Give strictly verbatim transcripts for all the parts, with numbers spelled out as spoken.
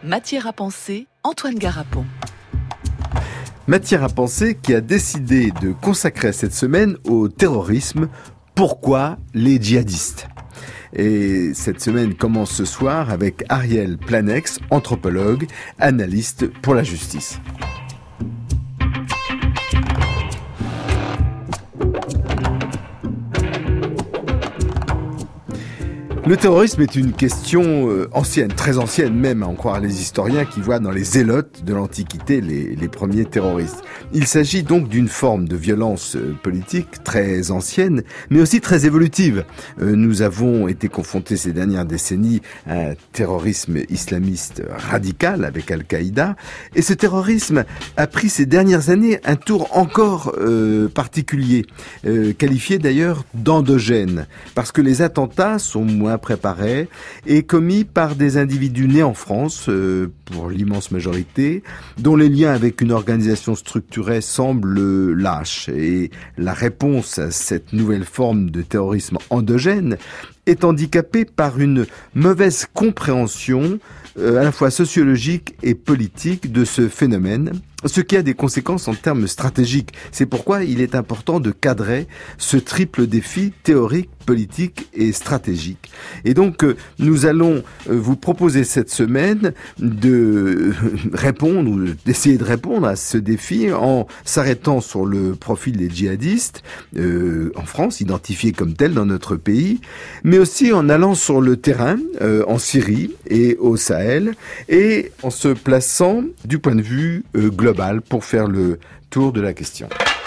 Matière à penser, Antoine Garapon. Matière à penser qui a décidé de consacrer cette semaine au terrorisme. Pourquoi les djihadistes ? Et cette semaine commence ce soir avec Ariel Planex, anthropologue, analyste pour la justice. Le terrorisme est une question ancienne, très ancienne même, à en croire les historiens qui voient dans les zélotes de l'Antiquité les, les premiers terroristes. Il s'agit donc d'une forme de violence politique très ancienne, mais aussi très évolutive. Nous avons été confrontés ces dernières décennies à un terrorisme islamiste radical avec Al-Qaïda, et ce terrorisme a pris ces dernières années un tour encore euh, particulier, euh, qualifié d'ailleurs d'endogène, parce que les attentats sont moins préparés et commis par des individus nés en France, euh, pour l'immense majorité, dont les liens avec une organisation structurée semblent lâches. Et la réponse à cette nouvelle forme de terrorisme endogène est handicapée par une mauvaise compréhension euh, à la fois sociologique et politique de ce phénomène, ce qui a des conséquences en termes stratégiques. C'est pourquoi il est important de cadrer ce triple défi théorique, politique et stratégique. Et donc, euh, nous allons euh, vous proposer cette semaine de répondre, ou d'essayer de répondre à ce défi en s'arrêtant sur le profil des djihadistes euh, en France, identifiés comme tels dans notre pays, mais aussi en allant sur le terrain, euh, en Syrie et au Sahel, et en se plaçant du point de vue euh, global pour faire le tour de la question.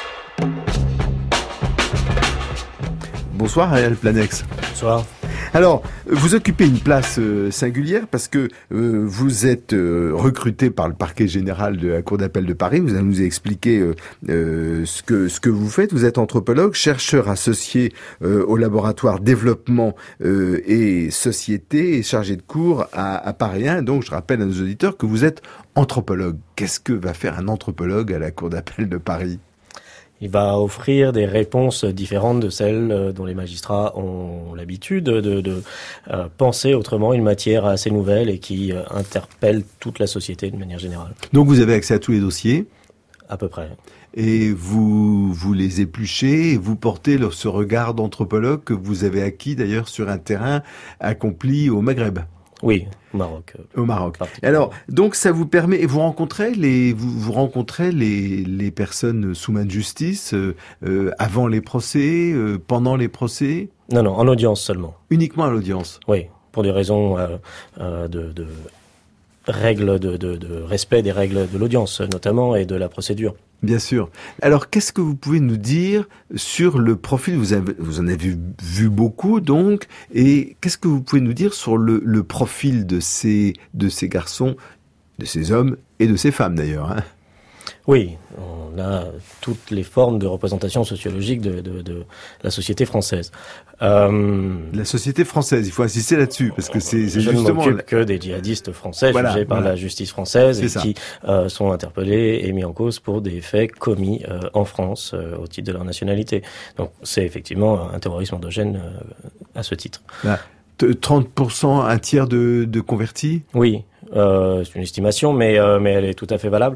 Bonsoir Ariel Planex. Bonsoir. Alors, vous occupez une place euh, singulière parce que euh, vous êtes euh, recruté par le parquet général de la Cour d'appel de Paris. Vous allez nous expliquer euh, euh, ce que ce que vous faites. Vous êtes anthropologue, chercheur associé euh, au laboratoire développement euh, et société et chargé de cours à, à Paris un. Donc, je rappelle à nos auditeurs que vous êtes anthropologue. Qu'est-ce que va faire un anthropologue à la Cour d'appel de Paris ? Il va offrir des réponses différentes de celles dont les magistrats ont l'habitude de, de, de euh, penser autrement une matière assez nouvelle et qui euh, interpelle toute la société de manière générale. Donc vous avez accès à tous les dossiers ? À peu près. Et vous, vous les épluchez et vous portez le, ce regard d'anthropologue que vous avez acquis d'ailleurs sur un terrain accompli au Maghreb. Oui, au Maroc. Au Maroc. Alors, donc ça vous permet, et vous rencontrez les, vous, vous rencontrez les, les personnes sous main de justice euh, euh, avant les procès, euh, pendant les procès ? Non, non, en audience seulement. Uniquement à l'audience ? Oui, pour des raisons euh, euh, de, de règles, de, de, de respect des règles de l'audience notamment et de la procédure. Bien sûr. Alors, qu'est-ce que vous pouvez nous dire sur le profil ? Vous, avez, vous en avez vu, vu beaucoup, donc, et qu'est-ce que vous pouvez nous dire sur le, le profil de ces, de ces garçons, de ces hommes et de ces femmes d'ailleurs, hein ? Oui, on a toutes les formes de représentation sociologique de, de, de la société française. Euh, la société française, il faut insister là-dessus, parce que c'est, c'est je justement... Je ne m'occupe que des djihadistes français, voilà, jugés par voilà. la justice française, c'est et ça. qui euh, sont interpellés et mis en cause pour des faits commis euh, en France euh, au titre de leur nationalité. Donc c'est effectivement un terrorisme endogène euh, à ce titre. Là, trente pour cent, un tiers de, de convertis ? Oui, euh, c'est une estimation, mais, euh, mais elle est tout à fait valable.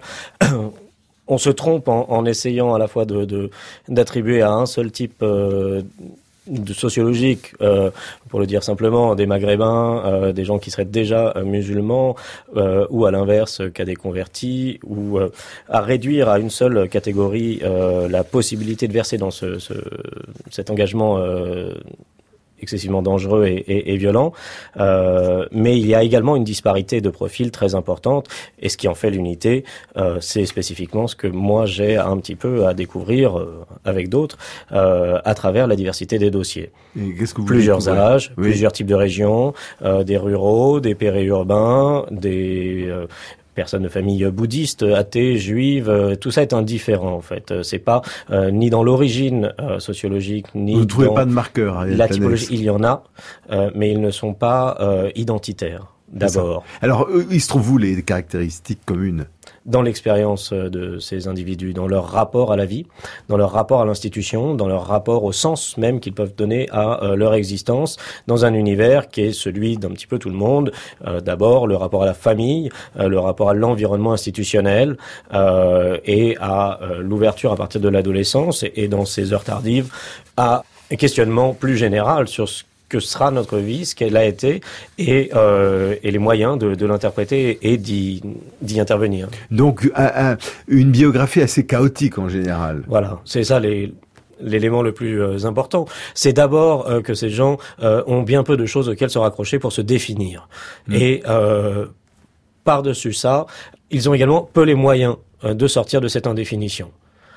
On se trompe en, en essayant à la fois de, de, d'attribuer à un seul type euh, de sociologique, euh, pour le dire simplement, des maghrébins, euh, des gens qui seraient déjà euh, musulmans, euh, ou à l'inverse qu'à des convertis, ou euh, à réduire à une seule catégorie euh, la possibilité de verser dans ce, ce, cet engagement euh, excessivement dangereux et, et, et violent, euh, mais il y a également une disparité de profil très importante, et ce qui en fait l'unité, euh, c'est spécifiquement ce que moi j'ai un petit peu à découvrir euh, avec d'autres, euh, à travers la diversité des dossiers. Et qu'est-ce que vous plusieurs découvrez ? âges, Oui. Plusieurs types de régions, euh, des ruraux, des périurbains, des... Euh, personnes de famille bouddhistes, athées, juives, euh, tout ça est indifférent en fait. Euh, c'est pas euh, ni dans l'origine euh, sociologique, ni Vous ne trouvez dans pas de marqueur, la typologie. Il y en a, euh, mais ils ne sont pas euh, identitaires. d'abord. Alors, il se trouve où les caractéristiques communes ? Dans l'expérience de ces individus, dans leur rapport à la vie, dans leur rapport à l'institution, dans leur rapport au sens même qu'ils peuvent donner à euh, leur existence, dans un univers qui est celui d'un petit peu tout le monde. Euh, d'abord, le rapport à la famille, euh, le rapport à l'environnement institutionnel euh, et à euh, l'ouverture à partir de l'adolescence et, et dans ces heures tardives à un questionnement plus général sur ce que sera notre vie, ce qu'elle a été, et, euh, et les moyens de, de l'interpréter et d'y, d'y intervenir. Donc, un, un, une biographie assez chaotique en général. Voilà, c'est ça les, l'élément le plus euh, important. C'est d'abord euh, que ces gens euh, ont bien peu de choses auxquelles se raccrocher pour se définir. Mmh. Et euh, par-dessus ça, ils ont également peu les moyens euh, de sortir de cette indéfinition.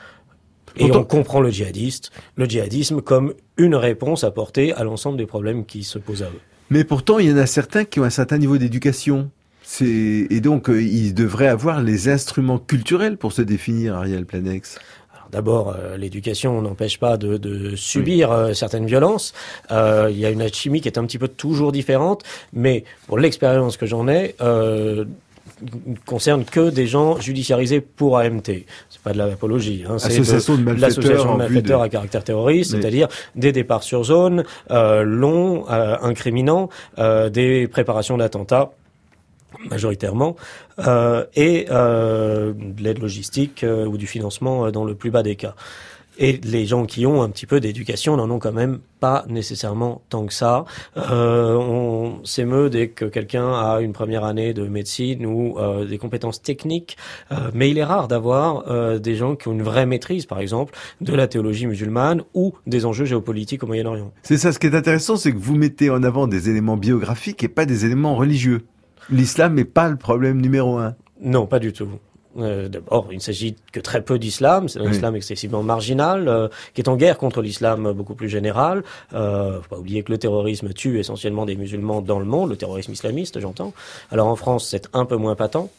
Et Autant... on comprend le djihadiste, le djihadisme comme une réponse apportée à l'ensemble des problèmes qui se posent à eux. Mais pourtant, il y en a certains qui ont un certain niveau d'éducation. C'est... Et donc, euh, ils devraient avoir les instruments culturels pour se définir, Ariel Planex. Alors, d'abord, euh, l'éducation n'empêche pas de, de subir oui. euh, certaines violences. Euh, il y a une alchimie qui est un petit peu toujours différente, mais pour l'expérience que j'en ai... Euh, ne concerne que des gens judiciarisés pour A M T. C'est pas de l'apologie. Hein. C'est Association de, de malfaiteurs, l'association de malfaiteurs de... à caractère terroriste, oui. c'est-à-dire des départs sur zone, euh, longs, euh, incriminants, euh, des préparations d'attentats, majoritairement, euh, et euh, de l'aide logistique euh, ou du financement euh, dans le plus bas des cas. Et les gens qui ont un petit peu d'éducation n'en ont quand même pas nécessairement tant que ça. Euh, on s'émeut dès que quelqu'un a une première année de médecine ou euh, des compétences techniques, euh, mais il est rare d'avoir euh, des gens qui ont une vraie maîtrise, par exemple, de la théologie musulmane ou des enjeux géopolitiques au Moyen-Orient. C'est ça, ce qui est intéressant, c'est que vous mettez en avant des éléments biographiques et pas des éléments religieux. L'islam n'est pas le problème numéro un. Non, pas du tout. Euh, d'abord, il ne s'agit que très peu d'islam, c'est un oui. islam excessivement marginal, euh, qui est en guerre contre l'islam beaucoup plus général. Euh, faut pas oublier que le terrorisme tue essentiellement des musulmans dans le monde, le terrorisme islamiste, j'entends. Alors en France, c'est un peu moins patent.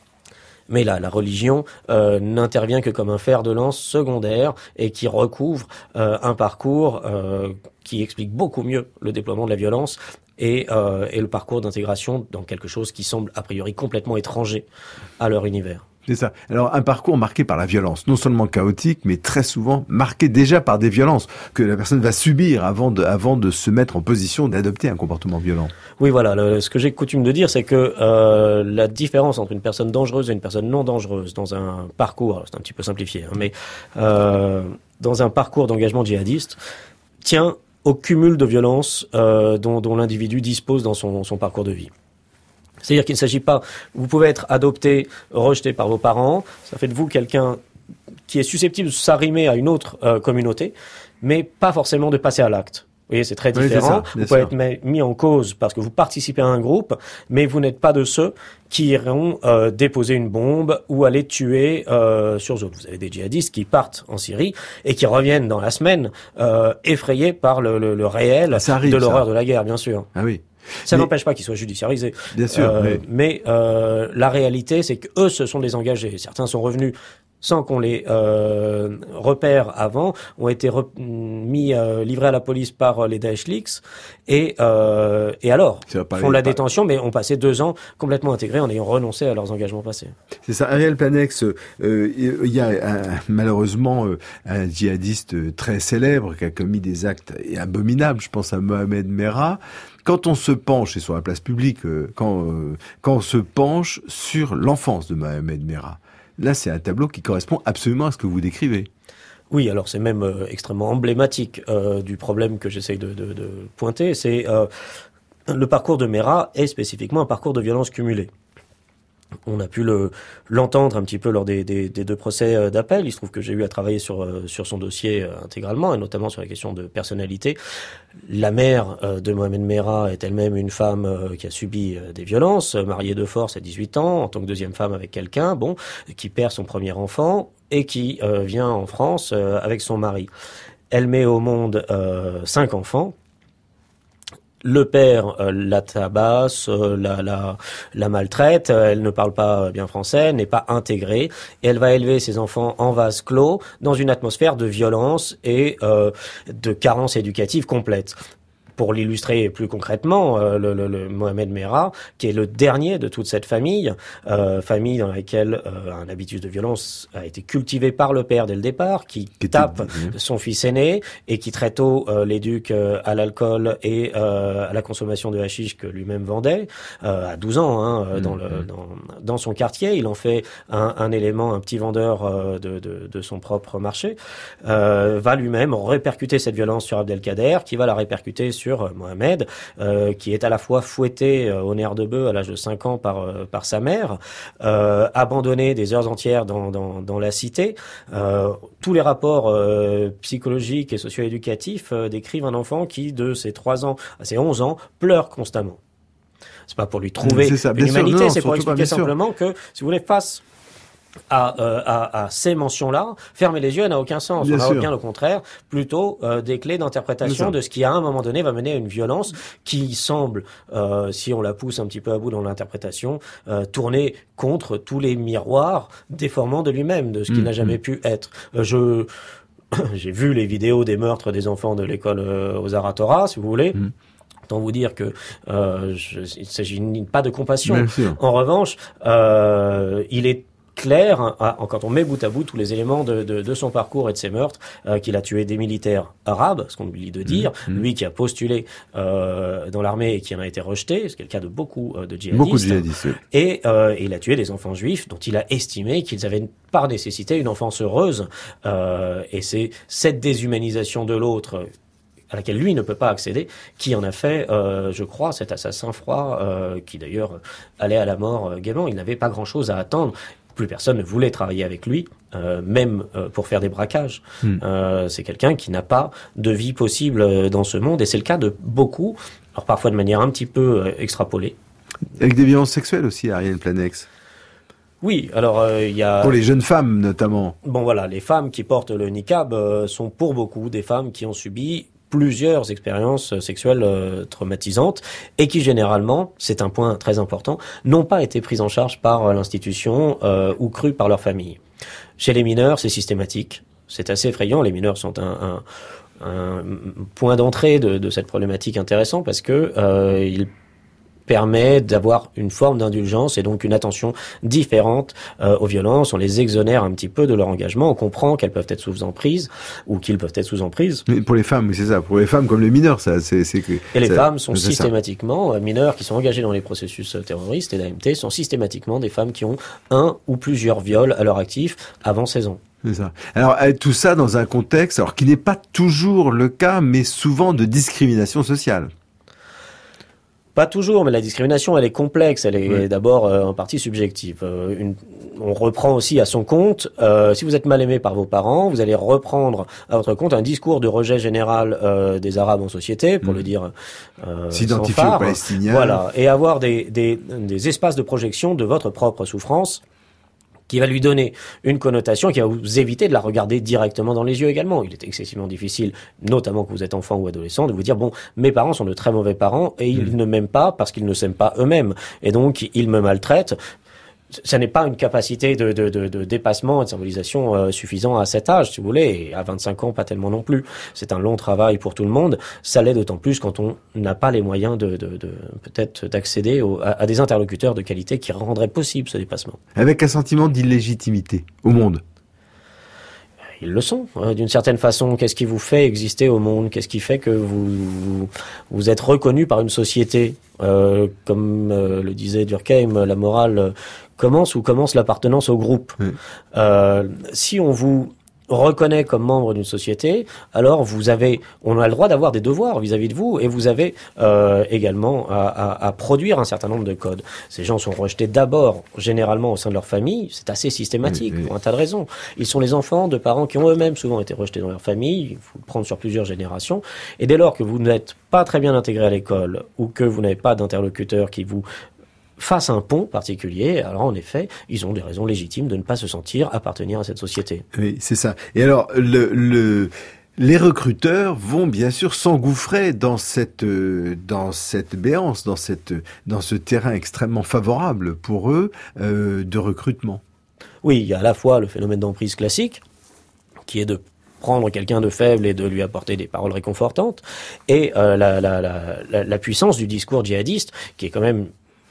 Mais là, la religion euh, n'intervient que comme un fer de lance secondaire et qui recouvre euh, un parcours euh, qui explique beaucoup mieux le déploiement de la violence et, euh, et le parcours d'intégration dans quelque chose qui semble a priori complètement étranger à leur univers. C'est ça. Alors, un parcours marqué par la violence, non seulement chaotique, mais très souvent marqué déjà par des violences que la personne va subir avant de, avant de se mettre en position d'adopter un comportement violent. Oui, voilà. Le, ce que j'ai coutume de dire, c'est que euh, la différence entre une personne dangereuse et une personne non dangereuse dans un parcours, alors c'est un petit peu simplifié, hein, mais euh, dans un parcours d'engagement djihadiste, tient au cumul de violences euh, dont, dont l'individu dispose dans son, son parcours de vie. C'est-à-dire qu'il ne s'agit pas, vous pouvez être adopté, rejeté par vos parents, ça fait de vous quelqu'un qui est susceptible de s'arrimer à une autre euh, communauté, mais pas forcément de passer à l'acte. Vous voyez, c'est très différent. Oui, c'est ça, vous pouvez sûr. être mis en cause parce que vous participez à un groupe, mais vous n'êtes pas de ceux qui iront euh, déposer une bombe ou aller tuer euh, sur zone. Vous avez des djihadistes qui partent en Syrie et qui reviennent dans la semaine euh, effrayés par le, le, le réel arrive, de l'horreur ça. de la guerre, bien sûr. Ah oui. Ça mais, n'empêche pas qu'ils soient judiciarisés. Bien sûr. Euh, mais mais euh, la réalité, c'est qu'eux se sont désengagés. Certains sont revenus sans qu'on les euh, repère avant, ont été re- mis euh, livrés à la police par les Daesh Leaks, et euh, et alors font la pas... détention, mais ont passé deux ans complètement intégrés en ayant renoncé à leurs engagements passés. C'est ça. Ariel Planex, euh, il y a un, malheureusement euh, un djihadiste très célèbre qui a commis des actes abominables. Je pense à Mohamed Merah. Quand on se penche, et sur la place publique, euh, quand euh, quand on se penche sur l'enfance de Mohamed Merah, là, c'est un tableau qui correspond absolument à ce que vous décrivez. Oui, alors c'est même euh, extrêmement emblématique euh, du problème que j'essaye de, de, de pointer. C'est euh, le parcours de Merah est spécifiquement un parcours de violence cumulée. On a pu le, l'entendre un petit peu lors des, des, des deux procès d'appel. Il se trouve que j'ai eu à travailler sur, sur son dossier intégralement, et notamment sur la question de personnalité. La mère de Mohamed Merah est elle-même une femme qui a subi des violences, mariée de force à dix-huit ans, en tant que deuxième femme avec quelqu'un, bon, qui perd son premier enfant et qui euh, vient en France euh, avec son mari. Elle met au monde euh, cinq enfants. Le père euh, la tabasse, euh, la, la, la maltraite, euh, elle ne parle pas bien français, n'est pas intégrée, et elle va élever ses enfants en vase clos dans une atmosphère de violence et euh, de carence éducative complète. Pour l'illustrer plus concrètement, euh, le, le, le Mohamed Merah, qui est le dernier de toute cette famille, euh, famille dans laquelle euh, un habitus de violence a été cultivé par le père dès le départ, qui, qui tape était... son fils aîné et qui très tôt euh, l'éduque euh, à l'alcool et euh, à la consommation de hashish que lui-même vendait euh, à douze ans hein, mmh, dans, le, mmh. dans, dans son quartier. Il en fait un, un élément, un petit vendeur euh, de, de, de son propre marché. Euh, va lui-même répercuter cette violence sur Abdelkader, qui va la répercuter sur sur Mohamed, euh, qui est à la fois fouetté euh, au nerf de bœuf à l'âge de cinq ans par euh, par sa mère, euh, abandonné des heures entières dans dans, dans la cité. Euh, tous les rapports euh, psychologiques et socio-éducatifs euh, décrivent un enfant qui, de ses trois ans à ses onze ans, pleure constamment. C'est pas pour lui trouver c'est ça, une humanité, sûr, non, c'est pour expliquer pas, simplement que, si vous voulez, face À, euh, à, à ces mentions-là, fermer les yeux n'a aucun sens. Bien on a sûr. Bien au contraire, plutôt euh, des clés d'interprétation de ce qui, à un moment donné, va mener à une violence qui semble, euh, si on la pousse un petit peu à bout dans l'interprétation, euh, tourner contre tous les miroirs déformants de lui-même, de ce qu'il mmh, n'a jamais mmh. pu être. Euh, je j'ai vu les vidéos des meurtres des enfants de l'école euh, aux Aratora, si vous voulez. Mmh. Autant vous dire que euh, je, il ne s'agit pas de compassion. En revanche, euh, il est clair, hein, quand on met bout à bout tous les éléments de, de, de son parcours et de ses meurtres, euh, qu'il a tué des militaires arabes, ce qu'on oublie de dire, mmh, lui qui a postulé euh, dans l'armée et qui en a été rejeté, ce qui est le cas de beaucoup euh, de djihadistes, beaucoup de djihadistes oui. et euh, il a tué des enfants juifs dont il a estimé qu'ils avaient par nécessité une enfance heureuse, euh, et c'est cette déshumanisation de l'autre à laquelle lui ne peut pas accéder, qui en a fait, euh, je crois, cet assassin froid, euh, qui d'ailleurs allait à la mort euh, gaiement. Il n'avait pas grand-chose à attendre. Plus personne ne voulait travailler avec lui, euh, même euh, pour faire des braquages. Mmh. Euh, c'est quelqu'un qui n'a pas de vie possible dans ce monde, et c'est le cas de beaucoup, alors parfois de manière un petit peu euh, extrapolée. Avec des violences sexuelles aussi, Ariane Planex. Oui, alors il euh, y a... Pour les jeunes femmes, notamment. Bon voilà, les femmes qui portent le niqab euh, sont pour beaucoup des femmes qui ont subi plusieurs expériences sexuelles euh, traumatisantes et qui généralement, c'est un point très important, n'ont pas été prises en charge par euh, l'institution euh, ou crues par leur famille. Chez les mineurs, c'est systématique. C'est assez effrayant. Les mineurs sont un, un, un point d'entrée de, de cette problématique intéressant parce que euh, ils permet d'avoir une forme d'indulgence et donc une attention différente euh, aux violences. On les exonère un petit peu de leur engagement. On comprend qu'elles peuvent être sous emprise ou qu'ils peuvent être sous emprise. Mais pour les femmes, oui, c'est ça. Pour les femmes comme les mineurs, ça, c'est, c'est que. Et les ça, femmes sont systématiquement, ça. mineurs qui sont engagés dans les processus terroristes et d'A M T sont systématiquement des femmes qui ont un ou plusieurs viols à leur actif avant seize ans. C'est ça. Alors, tout ça dans un contexte, alors qui n'est pas toujours le cas, mais souvent de discrimination sociale. Pas toujours, mais la discrimination, elle est complexe. Elle est oui. d'abord euh, en partie subjective. Euh, une, on reprend aussi à son compte, euh, si vous êtes mal aimé par vos parents, vous allez reprendre à votre compte un discours de rejet général euh, des Arabes en société, pour mmh. le dire euh, s'identifier aux Palestiniens. Voilà, et avoir des, des, des espaces de projection de votre propre souffrance, qui va lui donner une connotation, qui va vous éviter de la regarder directement dans les yeux également. Il est excessivement difficile, notamment que vous êtes enfant ou adolescent, de vous dire, bon, mes parents sont de très mauvais parents et ils mmh. ne m'aiment pas parce qu'ils ne s'aiment pas eux-mêmes. Et donc, ils me maltraitent. Ça n'est pas une capacité de, de, de, de dépassement et de symbolisation euh, suffisant à cet âge, si vous voulez, et à vingt-cinq ans, pas tellement non plus. C'est un long travail pour tout le monde. Ça l'est d'autant plus quand on n'a pas les moyens de, de, de peut-être d'accéder au, à, à des interlocuteurs de qualité qui rendraient possible ce dépassement. Avec un sentiment d'illégitimité au monde. Ils le sont, hein, d'une certaine façon. Qu'est-ce qui vous fait exister au monde ? Qu'est-ce qui fait que vous, vous, vous êtes reconnu par une société ? euh, Comme euh, le disait Durkheim, la morale euh, commence où commence l'appartenance au groupe. Oui. Euh, si on vous reconnaît comme membre d'une société, alors vous avez, on a le droit d'avoir des devoirs vis-à-vis de vous, et vous avez euh, également à, à, à produire un certain nombre de codes. Ces gens sont rejetés d'abord, généralement au sein de leur famille, c'est assez systématique, oui, oui. pour un tas de raisons. Ils sont les enfants de parents qui ont eux-mêmes souvent été rejetés dans leur famille, il faut le prendre sur plusieurs générations, et dès lors que vous n'êtes pas très bien intégré à l'école, ou que vous n'avez pas d'interlocuteur qui vous face à un pont particulier, alors en effet, ils ont des raisons légitimes de ne pas se sentir appartenir à cette société. Oui, c'est ça. Et alors, le, le, les recruteurs vont bien sûr s'engouffrer dans cette, dans cette béance, dans cette, dans ce terrain extrêmement favorable pour eux euh, de recrutement. Oui, il y a à la fois le phénomène d'emprise classique, qui est de prendre quelqu'un de faible et de lui apporter des paroles réconfortantes, et euh, la, la, la, la, la puissance du discours djihadiste, qui est quand même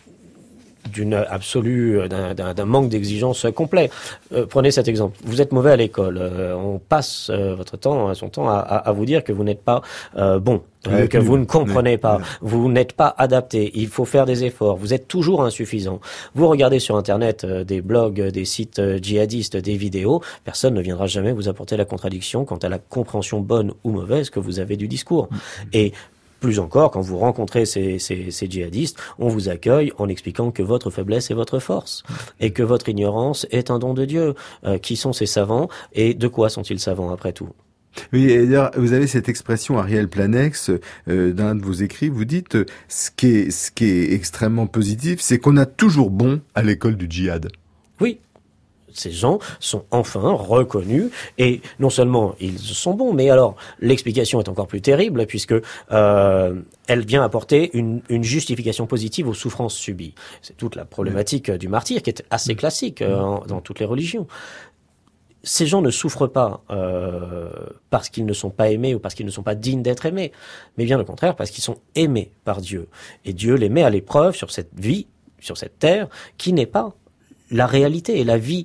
d'une absolue, d'un, d'un, d'un manque d'exigence complet. Euh, prenez cet exemple. Vous êtes mauvais à l'école. Euh, on passe euh, votre temps, son temps à, à, à vous dire que vous n'êtes pas euh, bon, ouais, que vous ne comprenez ouais, pas, ouais. vous n'êtes pas adapté. Il faut faire des efforts. Vous êtes toujours insuffisant. Vous regardez sur Internet euh, des blogs, des sites euh, djihadistes, des vidéos. Personne ne viendra jamais vous apporter la contradiction quant à la compréhension bonne ou mauvaise que vous avez du discours. Mmh. Et plus encore, quand vous rencontrez ces, ces, ces djihadistes, on vous accueille en expliquant que votre faiblesse est votre force et que votre ignorance est un don de Dieu. Euh, qui sont ces savants et de quoi sont-ils savants après tout ? Oui, et d'ailleurs, vous avez cette expression, Ariel Planex, euh, d'un de vos écrits, vous dites euh, ce qui est, ce qui est extrêmement positif, c'est qu'on a toujours bon à l'école du djihad. Oui. Ces gens sont enfin reconnus et non seulement ils sont bons, mais alors l'explication est encore plus terrible puisque euh, elle vient apporter une, une justification positive aux souffrances subies. C'est toute la problématique du martyr qui est assez classique euh, en, dans toutes les religions. Ces gens ne souffrent pas euh, parce qu'ils ne sont pas aimés ou parce qu'ils ne sont pas dignes d'être aimés, mais bien le contraire parce qu'ils sont aimés par Dieu. Et Dieu les met à l'épreuve sur cette vie, sur cette terre, qui n'est pas la réalité et la vie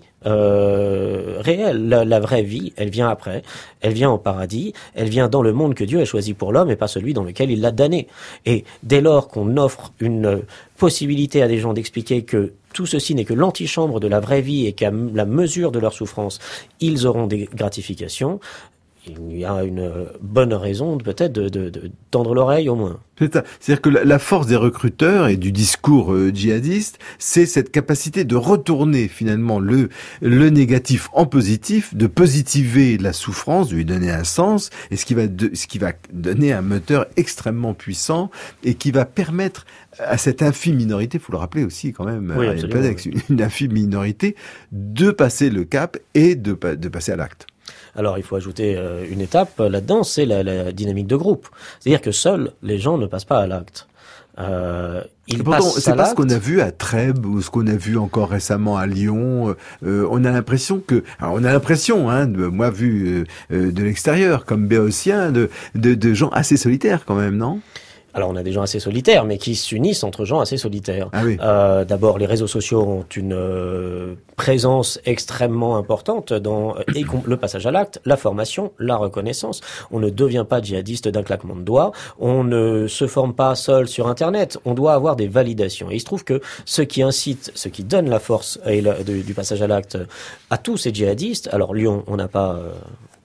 euh, réelle. La, la vraie vie, elle vient après, elle vient au paradis, elle vient dans le monde que Dieu a choisi pour l'homme et pas celui dans lequel il l'a damné. Et dès lors qu'on offre une possibilité à des gens d'expliquer que tout ceci n'est que l'antichambre de la vraie vie et qu'à la mesure de leur souffrance, ils auront des gratifications, il y a une bonne raison peut-être de, de, de tendre l'oreille au moins. C'est ça. C'est-à-dire que la, la force des recruteurs et du discours euh, djihadiste, c'est cette capacité de retourner finalement le, le négatif en positif, de positiver la souffrance, de lui donner un sens, et ce qui va, de, ce qui va donner un moteur extrêmement puissant et qui va permettre à cette infime minorité, il faut le rappeler aussi quand même, oui, oui. une infime minorité, de passer le cap et de, de passer à l'acte. Alors, il faut ajouter euh, une étape là-dedans, c'est la, la dynamique de groupe. C'est-à-dire que seuls les gens ne passent pas à l'acte. Euh, ils pourtant, passent c'est à pas l'acte. Ce qu'on a vu à Trèbes ou ce qu'on a vu encore récemment à Lyon. Euh, on a l'impression que, alors on a l'impression, hein, de, moi vu euh, de l'extérieur, comme béotien, de, de, de gens assez solitaires quand même, non ? Alors on a des gens assez solitaires, mais qui s'unissent entre gens assez solitaires. Ah oui. Euh, d'abord, les réseaux sociaux ont une euh, présence extrêmement importante dans et le passage à l'acte, la formation, la reconnaissance. On ne devient pas djihadiste d'un claquement de doigts. On ne se forme pas seul sur Internet. On doit avoir des validations. Et il se trouve que ce qui incite, ce qui donne la force et la, de, du passage à l'acte à tous ces djihadistes. Alors Lyon, on n'a pas euh,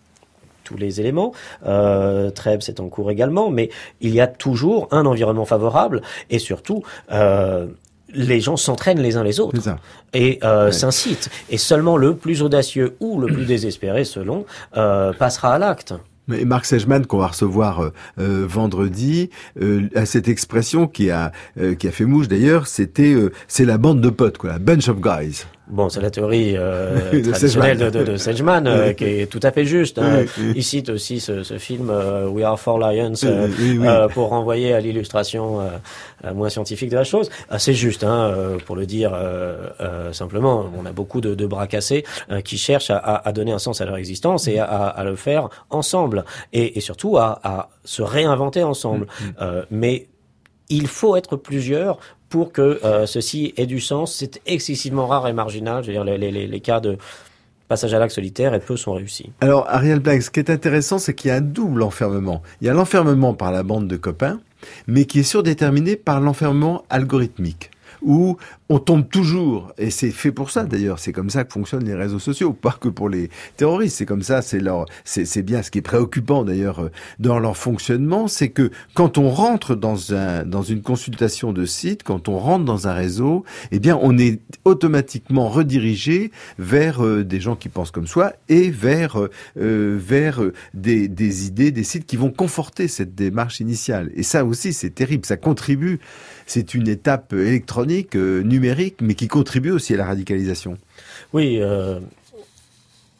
tous les éléments. Euh, Trèbes, c'est en cours également, mais il y a toujours un environnement favorable et surtout, euh, les gens s'entraînent les uns les autres et euh, ouais. s'incitent. Et seulement le plus audacieux ou le plus désespéré, selon, euh, passera à l'acte. Mais Marc Sejman, qu'on va recevoir euh, euh, vendredi, euh, a cette expression qui a euh, qui a fait mouche d'ailleurs. C'était euh, c'est la bande de potes, quoi, la bunch of guys. Bon, c'est la théorie euh, traditionnelle de, de, de Sejman, euh, oui. qui est tout à fait juste. Hein. Oui, oui. Il cite aussi ce, ce film euh, We Are Four Lions euh, oui, oui. Euh, pour renvoyer à l'illustration euh, moins scientifique de la chose. Ah, c'est juste, hein, euh, pour le dire euh, euh, simplement. On a beaucoup de, de bras cassés euh, qui cherchent à, à donner un sens à leur existence et à, à le faire ensemble, et, et surtout à, à se réinventer ensemble. Mm-hmm. Euh, mais il faut être plusieurs pour que euh, ceci ait du sens. C'est excessivement rare et marginal. Je veux dire, les, les, les cas de passage à l'acte solitaire, et peu sont réussis. Alors, Ariel Planex, ce qui est intéressant, c'est qu'il y a un double enfermement. Il y a l'enfermement par la bande de copains, mais qui est surdéterminé par l'enfermement algorithmique, où on tombe toujours, et c'est fait pour ça d'ailleurs, c'est comme ça que fonctionnent les réseaux sociaux, pas que pour les terroristes, c'est comme ça, c'est leur, c'est, c'est bien ce qui est préoccupant d'ailleurs dans leur fonctionnement, c'est que quand on rentre dans un, dans une consultation de site, quand on rentre dans un réseau, eh bien on est automatiquement redirigé vers euh, des gens qui pensent comme soi et vers, euh, vers des, des idées, des sites qui vont conforter cette démarche initiale. Et ça aussi c'est terrible, ça contribue, c'est une étape électronique, euh, numérique, mais qui contribue aussi à la radicalisation. Oui, euh,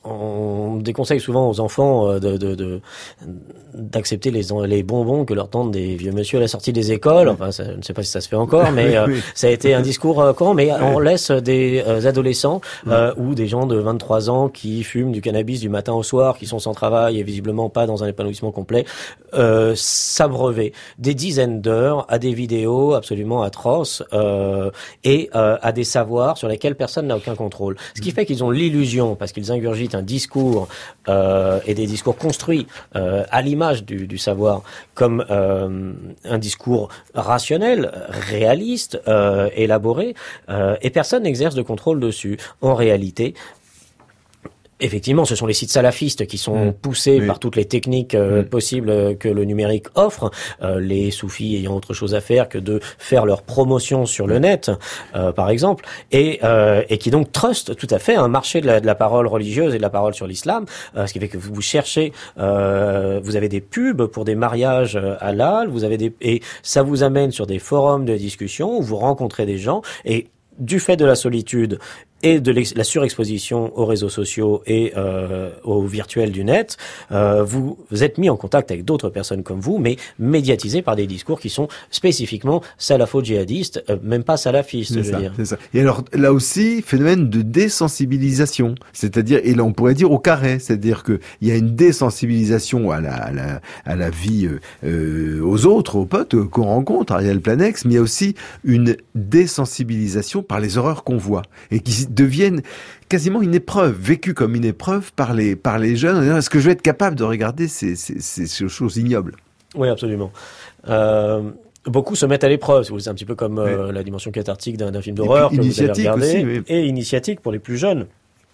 on déconseille souvent aux enfants de, de, de d'accepter les, les bonbons que leur tendent des vieux monsieur à la sortie des écoles. Enfin, ça, je ne sais pas si ça se fait encore, mais euh, oui. ça a été un discours euh, courant. Mais oui. on laisse des euh, adolescents euh, oui. ou des gens de vingt-trois ans qui fument du cannabis du matin au soir, qui sont sans travail et visiblement pas dans un épanouissement complet, euh, s'abreuver des dizaines d'heures à des vidéos absolument atroces euh, et euh, à des savoirs sur lesquels personne n'a aucun contrôle. Ce qui fait qu'ils ont l'illusion, parce qu'ils ingurgitent un discours euh, et des discours construits euh, à l'image du, du savoir comme euh, un discours rationnel, réaliste, euh, élaboré, euh, et personne n'exerce de contrôle dessus. En réalité, effectivement, ce sont les sites salafistes qui sont mmh. poussés oui. par toutes les techniques euh, mmh. possibles que le numérique offre, euh, les soufis ayant autre chose à faire que de faire leur promotion sur le net, euh, par exemple, et, euh, et qui donc trustent tout à fait un marché de la, de la parole religieuse et de la parole sur l'islam, euh, ce qui fait que vous cherchez, euh, vous avez des pubs pour des mariages halal, vous avez des, et ça vous amène sur des forums de discussion où vous rencontrez des gens, et du fait de la solitude et de la surexposition aux réseaux sociaux et euh, au virtuel du net, euh, vous, vous êtes mis en contact avec d'autres personnes comme vous, mais médiatisés par des discours qui sont spécifiquement salafo-djihadistes, euh, même pas salafistes, c'est je ça, veux dire. C'est ça. Et alors, là aussi, phénomène de désensibilisation, c'est-à-dire, et là on pourrait dire au carré, c'est-à-dire que il y a une désensibilisation à la, à la, à la vie, euh, aux autres, aux potes euh, qu'on rencontre, Ariel Planex, mais il y a aussi une désensibilisation par les horreurs qu'on voit, et qui deviennent quasiment une épreuve, vécue comme une épreuve par les, par les jeunes. Est-ce que je vais être capable de regarder ces, ces, ces choses ignobles ? Oui, absolument. Euh, beaucoup se mettent à l'épreuve. C'est un petit peu comme euh, oui. la dimension cathartique d'un, d'un film d'horreur que vous avez regardé, aussi, oui. et initiatique pour les plus jeunes.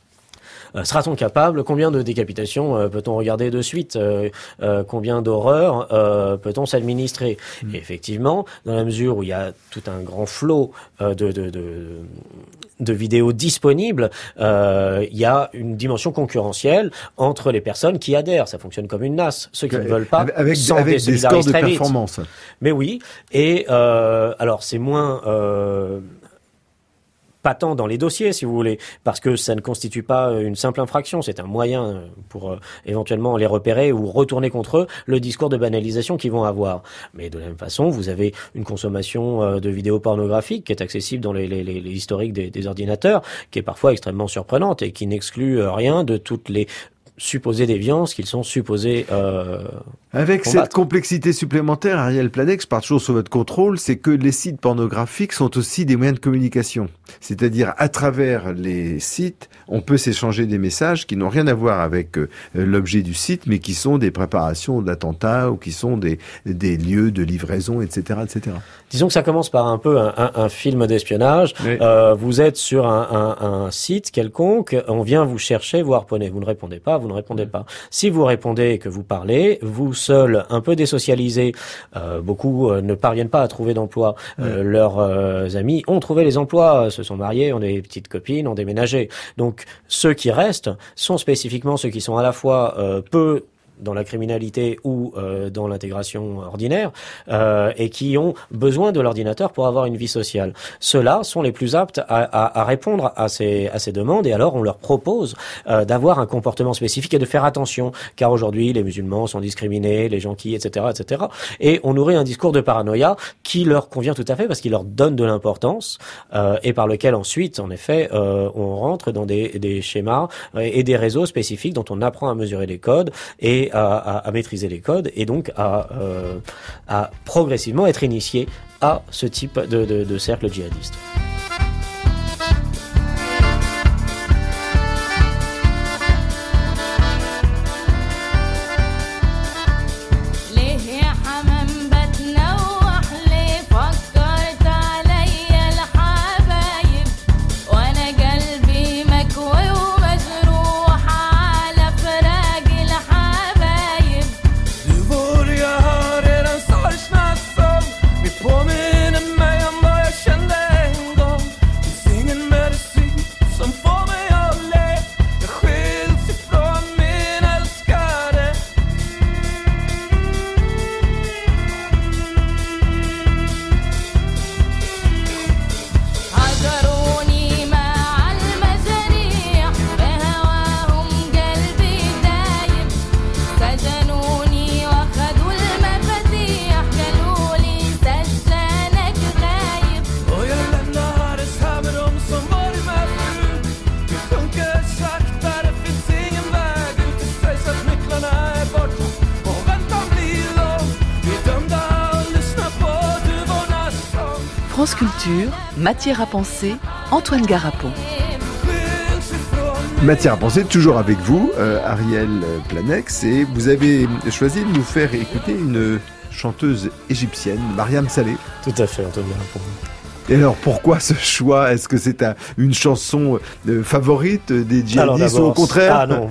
Euh, sera-t-on capable ? Combien de décapitations euh, peut-on regarder de suite ? euh, euh, Combien d'horreurs euh, peut-on s'administrer ? mmh. Et effectivement, dans la mesure où il y a tout un grand flot euh, de, de, de, de vidéos disponibles, euh, il y a une dimension concurrentielle entre les personnes qui adhèrent. Ça fonctionne comme une nasse. Ceux qui euh, ne veulent pas avec, s'en avec des scores de performance. Mais oui. Et euh, alors c'est moins euh, pas tant dans les dossiers, si vous voulez, parce que ça ne constitue pas une simple infraction, c'est un moyen pour euh, éventuellement les repérer ou retourner contre eux le discours de banalisation qu'ils vont avoir. Mais de la même façon, vous avez une consommation euh, de vidéos pornographiques qui est accessible dans les, les, les, les historiques des, des ordinateurs, qui est parfois extrêmement surprenante et qui n'exclut rien de toutes les supposées déviances qu'ils sont supposés euh, Avec combattre. Cette complexité supplémentaire, Ariel Planex, par toujours sous votre contrôle, c'est que les sites pornographiques sont aussi des moyens de communication. C'est-à-dire, à travers les sites, on peut s'échanger des messages qui n'ont rien à voir avec euh, l'objet du site, mais qui sont des préparations d'attentats ou qui sont des, des lieux de livraison, et cetera, et cetera. Disons que ça commence par un peu un, un, un film d'espionnage. Oui. Euh, vous êtes sur un, un, un site quelconque, on vient vous chercher, vous harponnez. Vous ne répondez pas, vous ne répondez pas. Si vous répondez et que vous parlez, vous seuls, un peu désocialisés, euh, beaucoup euh, ne parviennent pas à trouver d'emploi. Euh, oui. Leurs euh, amis ont trouvé les emplois, se sont mariés, ont des petites copines, ont déménagé. Donc ceux qui restent sont spécifiquement ceux qui sont à la fois euh, peu dans la criminalité ou euh, dans l'intégration ordinaire, euh, et qui ont besoin de l'ordinateur pour avoir une vie sociale. Ceux-là sont les plus aptes à, à, à répondre à ces, à ces demandes, et alors on leur propose euh, d'avoir un comportement spécifique et de faire attention, car aujourd'hui les musulmans sont discriminés, les gentils, et cetera, et cetera. Et on nourrit un discours de paranoïa qui leur convient tout à fait parce qu'il leur donne de l'importance, euh, et par lequel ensuite, en effet, euh, on rentre dans des, des schémas et des réseaux spécifiques dont on apprend à mesurer les codes et À, à, à maîtriser les codes et donc à, euh, à progressivement être initié à ce type de, de, de cercle djihadiste. Påminner mig om vad jag kände en gång. France Culture, matière à penser, Antoine Garapon. Matière à penser, toujours avec vous, euh, Ariel Planex, et vous avez choisi de nous faire écouter une chanteuse égyptienne, Mariam Saleh. Tout à fait, Antoine Garapon. Et alors, pourquoi ce choix? Est-ce que c'est un, une chanson euh, favorite des djihadistes ou au contraire? Ah non.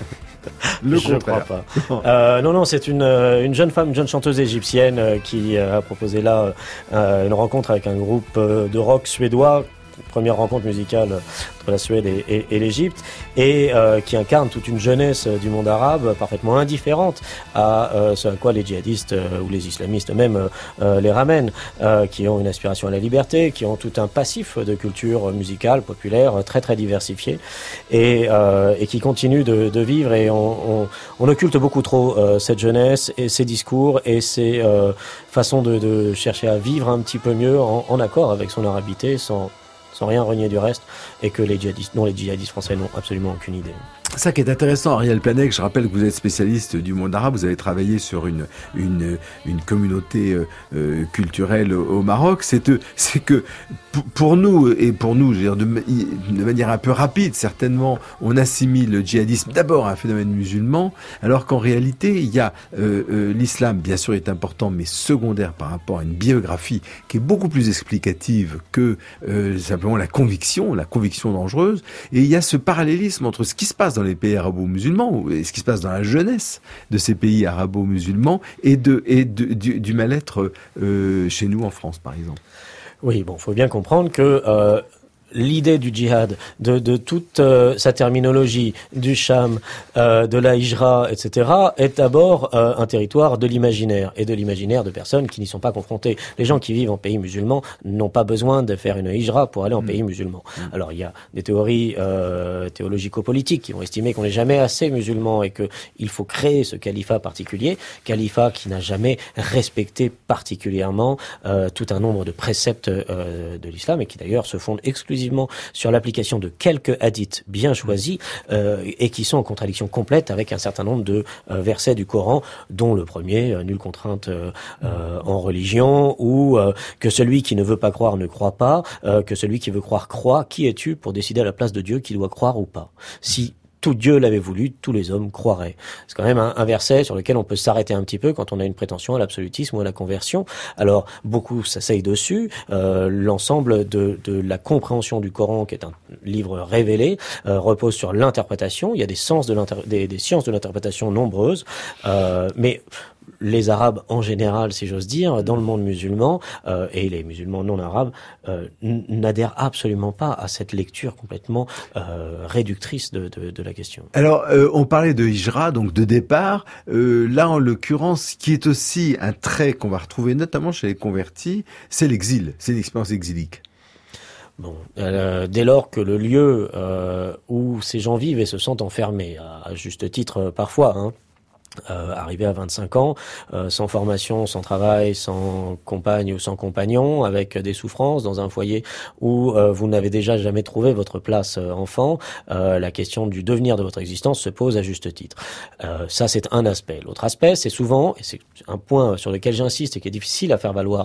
Le Je contraire. crois pas. euh, non, non, c'est une, une jeune femme, une jeune chanteuse égyptienne euh, qui euh, a proposé là euh, une rencontre avec un groupe euh, de rock suédois. Première rencontre musicale entre la Suède et, et, et l'Égypte, et euh, qui incarne toute une jeunesse du monde arabe parfaitement indifférente à euh, ce à quoi les djihadistes euh, ou les islamistes même euh, les ramènent, euh, qui ont une aspiration à la liberté, qui ont tout un passif de culture musicale populaire très très diversifié, et, euh, et qui continuent de, de vivre, et on, on, on occulte beaucoup trop euh, cette jeunesse et ses discours et ses euh, façons de, de chercher à vivre un petit peu mieux en, en accord avec son arabité, sans sans rien renier du reste, et que les djihadistes, non, les djihadistes français n'ont absolument aucune idée. Ça qui est intéressant, Ariel Planex, je rappelle que vous êtes spécialiste du monde arabe, vous avez travaillé sur une une une communauté euh, culturelle au Maroc. C'est c'est que pour nous et pour nous, je veux dire, de, de manière un peu rapide, certainement, on assimile le djihadisme d'abord à un phénomène musulman, alors qu'en réalité, il y a euh, euh, l'islam, bien sûr, est important, mais secondaire par rapport à une biographie qui est beaucoup plus explicative que euh, simplement la conviction, la conviction dangereuse. Et il y a ce parallélisme entre ce qui se passe dans les pays arabo-musulmans et ce qui se passe dans la jeunesse de ces pays arabo-musulmans et de et de, du, du mal-être euh, chez nous en France, par exemple. Oui, bon, faut bien comprendre que euh, l'idée du djihad, de, de toute euh, sa terminologie, du Cham, euh, de la hijra, et cetera, est d'abord euh, un territoire de l'imaginaire, et de l'imaginaire de personnes qui n'y sont pas confrontées. Les gens qui vivent en pays musulmans n'ont pas besoin de faire une hijra pour aller en mmh. pays musulman. Mmh. Alors il y a des théories euh, théologico-politiques qui vont estimer qu'on n'est jamais assez musulman et qu'il faut créer ce califat particulier, califat qui n'a jamais respecté particulièrement euh, tout un nombre de préceptes euh, de l'islam, et qui d'ailleurs se fonde exclusivement sur l'application de quelques hadiths bien choisis euh, et qui sont en contradiction complète avec un certain nombre de euh, versets du Coran, dont le premier, euh, nulle contrainte euh, euh, en religion, ou euh, que celui qui ne veut pas croire ne croit pas, euh, que celui qui veut croire croit. Qui es-tu pour décider à la place de Dieu qui doit croire ou pas? Si tout Dieu l'avait voulu, tous les hommes croiraient. C'est quand même un, un verset sur lequel on peut s'arrêter un petit peu quand on a une prétention à l'absolutisme ou à la conversion. Alors, beaucoup s'asseyent dessus. Euh, l'ensemble de, de la compréhension du Coran, qui est un livre révélé, euh, repose sur l'interprétation. Il y a des, sens de des, des sciences de l'interprétation nombreuses, euh, mais les Arabes en général, si j'ose dire, dans le monde musulman, euh, et les musulmans non arabes, euh, n'adhèrent absolument pas à cette lecture complètement euh, réductrice de, de, de la question. Alors, euh, on parlait de hijra, donc de départ. Euh, là, en l'occurrence, qui est aussi un trait qu'on va retrouver notamment chez les convertis, c'est l'exil, c'est l'expérience exilique. Bon, euh, dès lors que le lieu euh, où ces gens vivent et se sentent enfermés, à, à juste titre euh, parfois, hein, Euh, arrivé à vingt-cinq ans, euh, sans formation, sans travail, sans compagne ou sans compagnon, avec des souffrances, dans un foyer où euh, vous n'avez déjà jamais trouvé votre place euh, enfant, euh, la question du devenir de votre existence se pose à juste titre. Euh, ça, c'est un aspect. L'autre aspect, c'est souvent, et c'est un point sur lequel j'insiste et qui est difficile à faire valoir,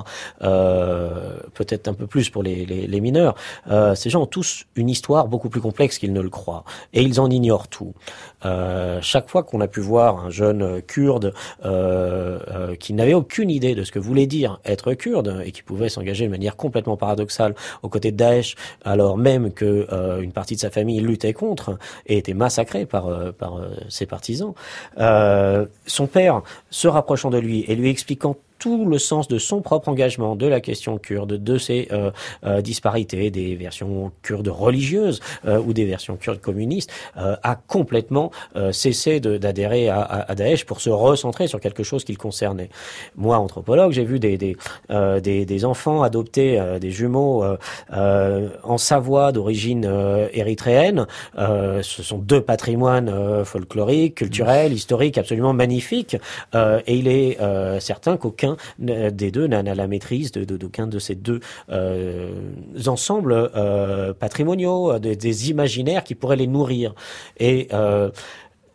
euh, peut-être un peu plus pour les, les, les mineurs, euh, ces gens ont tous une histoire beaucoup plus complexe qu'ils ne le croient, et ils en ignorent tout. Euh, chaque fois qu'on a pu voir un jeune kurde euh, euh, qui n'avait aucune idée de ce que voulait dire être kurde et qui pouvait s'engager de manière complètement paradoxale aux côtés de Daesh, alors même que euh, une partie de sa famille luttait contre et était massacrée par euh, par euh, ses partisans. Euh, son père, se rapprochant de lui et lui expliquant tout le sens de son propre engagement, de la question kurde, de ces euh, euh, disparités, des versions kurdes religieuses euh, ou des versions kurdes communistes, euh, a complètement euh, cessé de, d'adhérer à, à, à Daesh pour se recentrer sur quelque chose qui le concernait. Moi, anthropologue, j'ai vu des des, euh, des, des enfants adopter euh, des jumeaux euh, euh, en Savoie d'origine euh, érythréenne. Euh, ce sont deux patrimoines euh, folkloriques, culturels, historiques absolument magnifiques, euh, et il est euh, certain qu'aucun des deux n'a la maîtrise de, de, d'aucun de ces deux euh, ensembles euh, patrimoniaux, des, des imaginaires qui pourraient les nourrir. Et euh,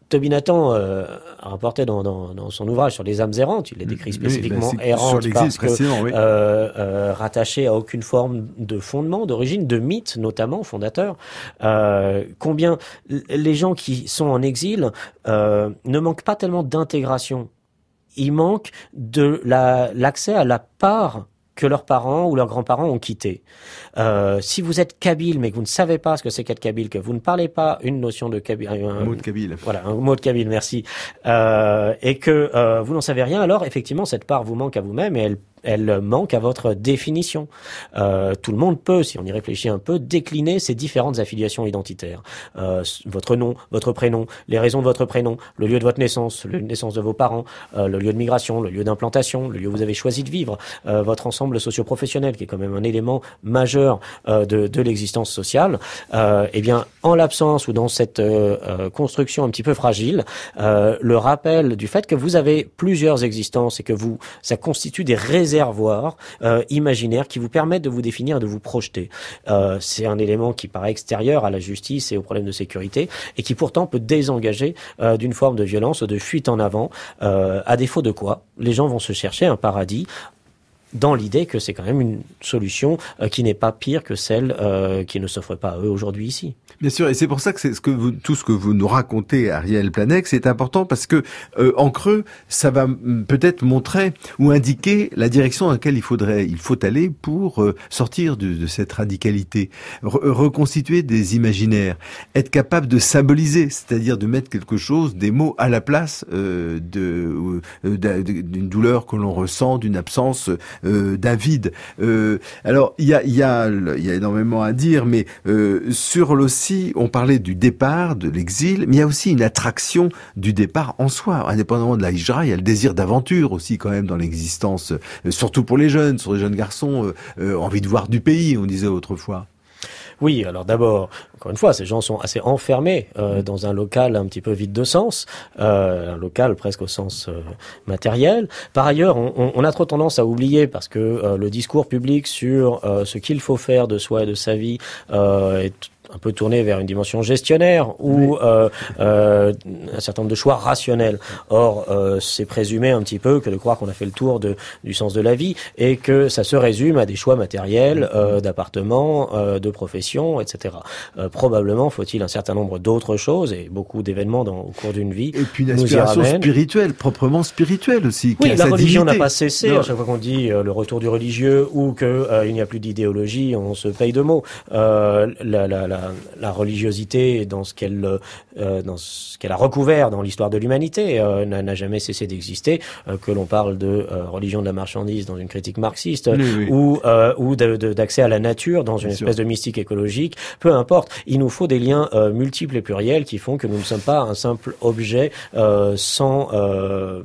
Toby Nathan euh, rapportait dans, dans, dans son ouvrage sur les âmes errantes, il les décrit spécifiquement oui, bah errantes parce que oui. euh, euh, rattachées à aucune forme de fondement, d'origine, de mythe notamment fondateur. Euh, combien les gens qui sont en exil euh, ne manquent pas tellement d'intégration, ils manquent de la, l'accès à la part que leurs parents ou leurs grands-parents ont quitté. Euh, si vous êtes kabyle, mais que vous ne savez pas ce que c'est qu'être kabyle, que vous ne parlez pas une notion de kabyle, un, un mot de kabyle, voilà, un mot de kabyle, merci, euh, et que euh, vous n'en savez rien, alors effectivement cette part vous manque à vous-même et elle elle manque à votre définition. Euh, tout le monde peut, si on y réfléchit un peu, décliner ces différentes affiliations identitaires. Euh, votre nom, votre prénom, les raisons de votre prénom, le lieu de votre naissance, le lieu de naissance de vos parents, euh, le lieu de migration, le lieu d'implantation, le lieu où vous avez choisi de vivre, euh, votre ensemble socio-professionnel, qui est quand même un élément majeur euh, de, de l'existence sociale. Euh, eh bien, en l'absence ou dans cette euh, euh, construction un petit peu fragile, euh, le rappel du fait que vous avez plusieurs existences et que vous, ça constitue des raisons réservoirs euh, imaginaires qui vous permettent de vous définir et de vous projeter. Euh, c'est un élément qui paraît extérieur à la justice et aux problèmes de sécurité et qui pourtant peut désengager euh, d'une forme de violence ou de fuite en avant, euh, à défaut de quoi les gens vont se chercher un paradis dans l'idée que c'est quand même une solution euh, qui n'est pas pire que celle euh, qui ne s'offre pas à eux aujourd'hui ici. Bien sûr, et c'est pour ça que c'est ce que vous, tout ce que vous nous racontez, Ariel Planex, c'est important parce que euh, en creux, ça va peut-être montrer ou indiquer la direction dans laquelle il faudrait, il faut aller pour euh, sortir de, de cette radicalité, Re- reconstituer des imaginaires, être capable de symboliser, c'est-à-dire de mettre quelque chose, des mots à la place euh, de euh, d'une douleur que l'on ressent, d'une absence, euh, d'un vide. Euh, alors il y a il y a il y a énormément à dire, mais euh, sur aussi on parlait du départ, de l'exil, mais il y a aussi une attraction du départ en soi. Indépendamment de la hijra, il y a le désir d'aventure aussi quand même dans l'existence, euh, surtout pour les jeunes, sur les jeunes garçons, euh, euh, envie de voir du pays, on disait autrefois. Oui, alors d'abord, encore une fois, ces gens sont assez enfermés euh, dans un local un petit peu vide de sens, euh, un local presque au sens euh, matériel. Par ailleurs, on, on a trop tendance à oublier, parce que euh, le discours public sur euh, ce qu'il faut faire de soi et de sa vie euh, est un peu tourné vers une dimension gestionnaire ou oui. euh, euh, un certain nombre de choix rationnels. Or, euh, c'est présumé un petit peu que de croire qu'on a fait le tour de, du sens de la vie et que ça se résume à des choix matériels, euh, d'appartements, euh, de professions, et cetera. Euh, probablement faut-il un certain nombre d'autres choses et beaucoup d'événements dans, au cours d'une vie. Et puis une aspiration spirituelle, proprement spirituelle aussi. Oui, la religion n'a pas cessé. Non. À chaque fois qu'on dit euh, le retour du religieux ou que euh, il n'y a plus d'idéologie, on se paye de mots. Euh, la, la, la La religiosité, dans ce qu'elle, euh, dans ce qu'elle a recouvert dans l'histoire de l'humanité, euh, n'a, n'a jamais cessé d'exister. Euh, que l'on parle de euh, religion de la marchandise dans une critique marxiste, oui, oui. ou euh, ou de, de, d'accès à la nature dans une Bien espèce sûr. de mystique écologique. Peu importe. Il nous faut des liens euh, multiples et pluriels qui font que nous ne sommes pas un simple objet euh, sans euh,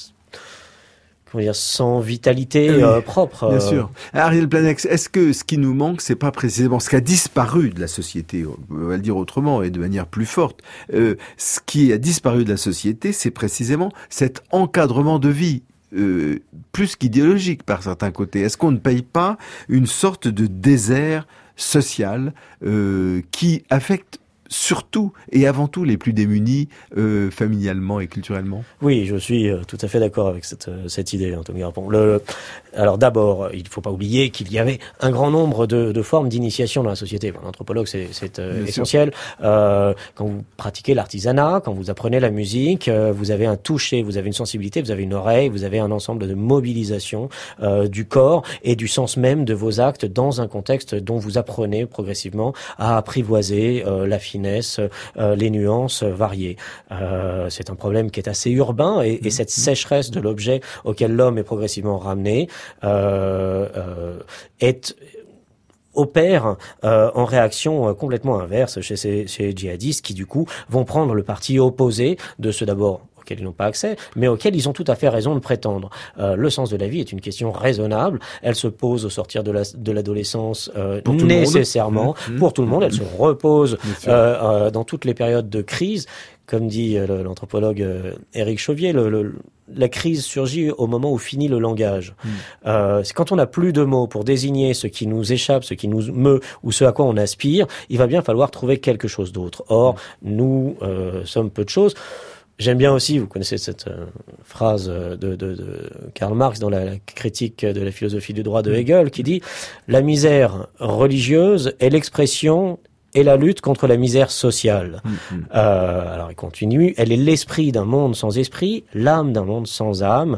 Comment dire, sans vitalité oui, euh, propre. Bien euh... sûr. Ariel Planex, est-ce que ce qui nous manque, c'est pas précisément ce qui a disparu de la société, on va le dire autrement et de manière plus forte, euh, ce qui a disparu de la société, c'est précisément cet encadrement de vie, euh, plus qu'idéologique par certains côtés. Est-ce qu'on ne paye pas une sorte de désert social euh, qui affecte surtout et avant tout les plus démunis euh, familialement et culturellement? Oui, je suis euh, tout à fait d'accord avec cette, euh, cette idée, Anthony Garapon. Le, alors d'abord, il ne faut pas oublier qu'il y avait un grand nombre de, de formes d'initiation dans la société. L'anthropologue, c'est, c'est euh, essentiel. Euh, quand vous pratiquez l'artisanat, quand vous apprenez la musique, euh, vous avez un toucher, vous avez une sensibilité, vous avez une oreille, vous avez un ensemble de mobilisation euh, du corps et du sens même de vos actes dans un contexte dont vous apprenez progressivement à apprivoiser euh, la finesse, Euh, les nuances euh, variées. Euh, c'est un problème qui est assez urbain et, et cette sécheresse de l'objet auquel l'homme est progressivement ramené euh, euh, est opère euh, en réaction euh, complètement inverse chez ces, chez les djihadistes qui du coup vont prendre le parti opposé de ceux d'abord auxquels ils n'ont pas accès, mais auxquels ils ont tout à fait raison de prétendre. Euh, le sens de la vie est une question raisonnable. Elle se pose au sortir de, la, de l'adolescence euh, nécessairement mmh. pour tout le monde. Elle se repose euh, euh, dans toutes les périodes de crise. Comme dit euh, l'anthropologue euh, Éric Chauvier, le, le, la crise surgit au moment où finit le langage. Mmh. Euh, c'est quand on n'a plus de mots pour désigner ce qui nous échappe, ce qui nous meut ou ce à quoi on aspire, il va bien falloir trouver quelque chose d'autre. Or, mmh. nous euh, sommes peu de choses. J'aime bien aussi, vous connaissez cette euh, phrase de, de, de Karl Marx dans la, la critique de la philosophie du droit de Hegel, qui dit « La misère religieuse est l'expression et la lutte contre la misère sociale. Mmh. » euh, Alors il continue, elle est l'esprit d'un monde sans esprit, l'âme d'un monde sans âme,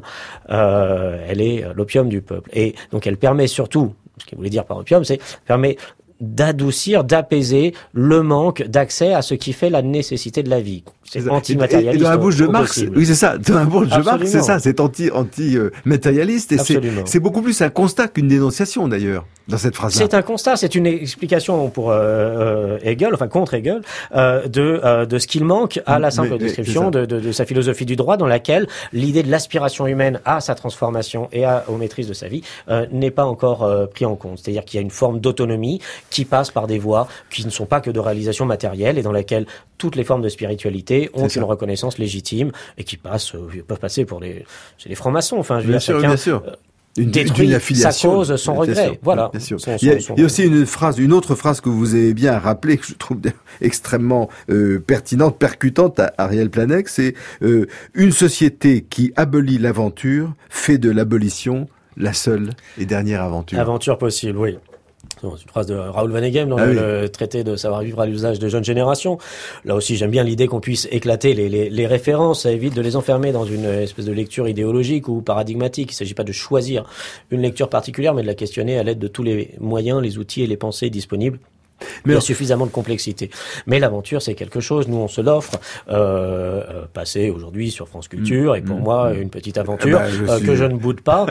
euh, elle est l'opium du peuple. Et donc elle permet surtout, ce qu'il voulait dire par opium, c'est permet d'adoucir, d'apaiser le manque d'accès à ce qui fait la nécessité de la vie. C'est anti-matérialiste. Et dans la bouche de Marx, possible. Oui, c'est ça. Dans la bouche de Marx, c'est ça. C'est anti, anti-matérialiste. Et c'est, c'est beaucoup plus un constat qu'une dénonciation, d'ailleurs, dans cette phrase-là. C'est un constat. C'est une explication pour euh, Hegel, enfin contre Hegel, euh, de euh, de ce qu'il manque à la simple mais, description mais, de, de de sa philosophie du droit, dans laquelle l'idée de l'aspiration humaine à sa transformation et à, aux maîtrises de sa vie euh, n'est pas encore euh, pris en compte. C'est-à-dire qu'il y a une forme d'autonomie qui passe par des voies qui ne sont pas que de réalisation matérielle et dans laquelle toutes les formes de spiritualité ont une reconnaissance légitime et qui passent, euh, peuvent passer pour les, c'est les francs-maçons. Enfin, je veux bien dire, sûr, chacun, bien sûr. Euh, Une, détruit une sa cause sans regret. Sûr, voilà. Bien sûr. Son, son, il, y a, son, il y a aussi une phrase, une autre phrase que vous avez bien rappelée, que je trouve extrêmement euh, pertinente, percutante à Ariel Planec, c'est euh, une société qui abolit l'aventure fait de l'abolition la seule et dernière aventure. Aventure possible, oui. C'est une phrase de Raoul Vaneigem dans ah le, oui. le traité de savoir-vivre à l'usage des jeunes générations. Là aussi, j'aime bien l'idée qu'on puisse éclater les, les, les références. Ça évite de les enfermer dans une espèce de lecture idéologique ou paradigmatique. Il ne s'agit pas de choisir une lecture particulière, mais de la questionner à l'aide de tous les moyens, les outils et les pensées disponibles. Mais il y a suffisamment de complexité. Mais l'aventure, c'est quelque chose, nous on se l'offre, euh, euh, passer aujourd'hui sur France Culture, mmh, et pour mmh, moi, mmh. une petite aventure bah, je euh, suis... que je ne boude pas.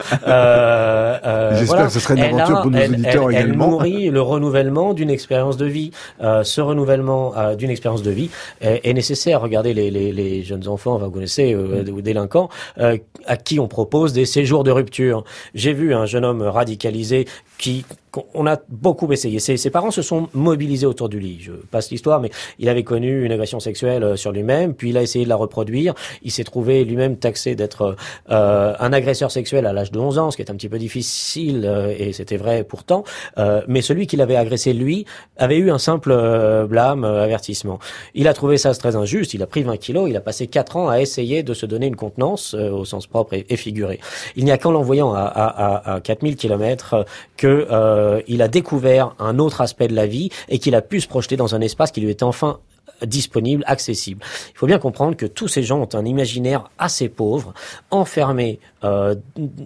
Euh, euh, J'espère voilà. que ce serait une elle aventure a, pour nos elle, auditeurs elle, également. Elle nourrit le renouvellement d'une expérience de vie. Euh, ce renouvellement euh, d'une expérience de vie est, est nécessaire. Regardez les, les, les jeunes enfants, enfin, vous connaissez, euh, ou délinquants, euh, à qui on propose des séjours de rupture. J'ai vu un jeune homme radicalisé qui... On a beaucoup essayé. Ses, ses parents se sont mobilisés autour du lit. Je passe l'histoire, mais il avait connu une agression sexuelle sur lui-même, puis il a essayé de la reproduire. Il s'est trouvé lui-même taxé d'être euh, un agresseur sexuel à l'âge de onze ans, ce qui est un petit peu difficile, euh, et c'était vrai pourtant. Euh, mais celui qui l'avait agressé, lui, avait eu un simple euh, blâme, euh, avertissement. Il a trouvé ça très injuste. Il a pris vingt kilos. Il a passé quatre ans à essayer de se donner une contenance euh, au sens propre et, et figuré. Il n'y a qu'en l'envoyant à, à, à, à quatre mille kilomètres euh, que euh, il a découvert un autre aspect de la vie et qu'il a pu se projeter dans un espace qui lui était enfin disponible, accessible. Il faut bien comprendre que tous ces gens ont un imaginaire assez pauvre, enfermés euh,